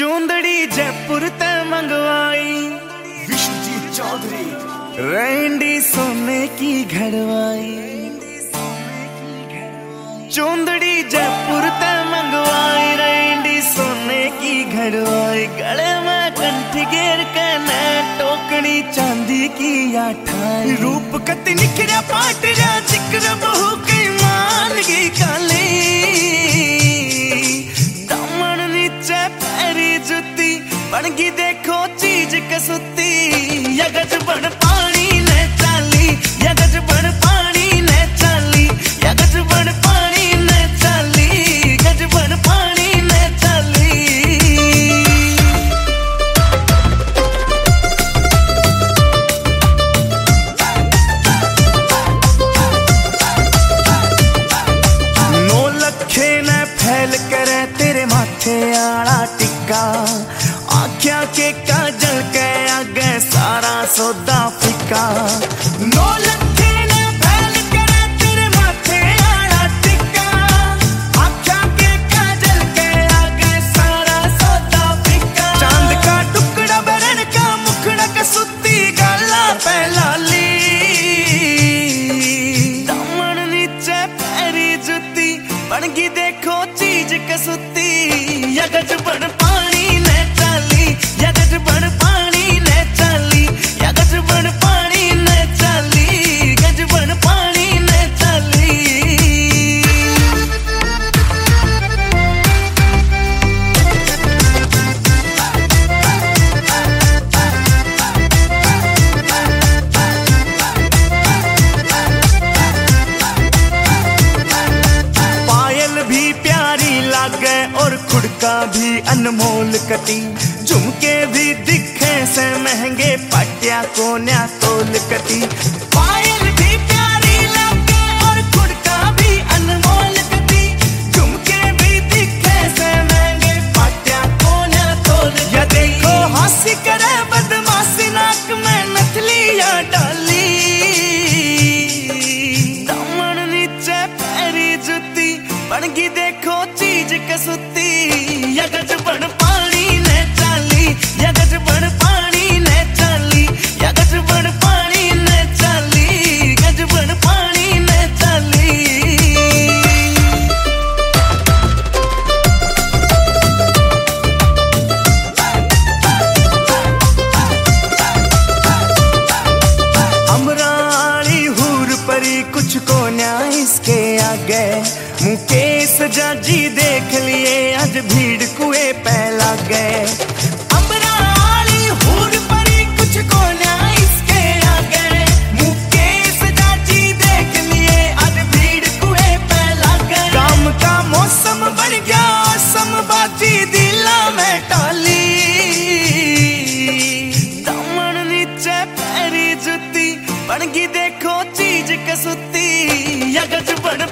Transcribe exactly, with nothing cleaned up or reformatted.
चूंदड़ी जयपुर ते मंगवाई विश्वजीत चौधरी। रैंडी सोने की घड़वाई, चूंदड़ी जयपुर ते मंगवाई, रैंडी सोने की घड़वाई। गले में कंठ घेर के न टोकनी चांदी की आठाई। रूप कति निखरा पाट जा जिक्र बहु की मान की काली। दामन नीचे पैरी जुती बनगी देखो चीज कसुती। यगज बन पानी ने चाली, यगज बन पानी ने चाली, यगज बन पानी ने चाली, गज बन पानी ने चाली। नौ लखे ने फैल करे तेरे माथे आला टिक्का। आख्या के काजल के आगे सारा सौदा फिका। नौ लखे ने फैल करे तेरे माथे आला टिक्का। आख्या के काजल के आगे सारा सौदा फिका। चांद का टुकड़ा बरन का मुखड़ा कसुती गाला पहलाली। दामन नीचे पैरी जुती बनगी देखो चीज कसुती। यगज बन पानी ने चाली, यगज बन पानी ने चाली, यगज बन पानी ने चाली, गज बन पानी ने चाली। पायल भी प्यारी लागे और खुड़का भी अनमोल कटी। झुमके भी दिखे से महंगे पटिया को न्या तोल कटी। पायल भी प्यारी लागे और खुड़का भी अनमोल कटी। झुमके भी दिखे से महंगे पटिया को न्या तोल। या देखो हंसी करे बदमाशी नाक में नथलिया डाली। दामन नीचे पैरी जुती बनगी देखो चीज कसुती। यगज बन पानी ने चाली, यगज बन पानी ने चाली, यगज बन पानी ने चाली, गज बन पानी ने चाली। अमराली हूर परी कुछ को न्याय इसके आगे। मुकेश जाजी देख लिए आज भीड़ कुएं पे लग गए। अमराली हूर परी कुछ को न्याय इसके आगे। मुकेश जाजी देख लिए आज भीड़ कुएं पे लग गए। काम का मौसम बढ़ गया समबाजी दिला में टाली। दामन नीचे पैरी जुती बनगी देखो चीज कसुती। यगज बन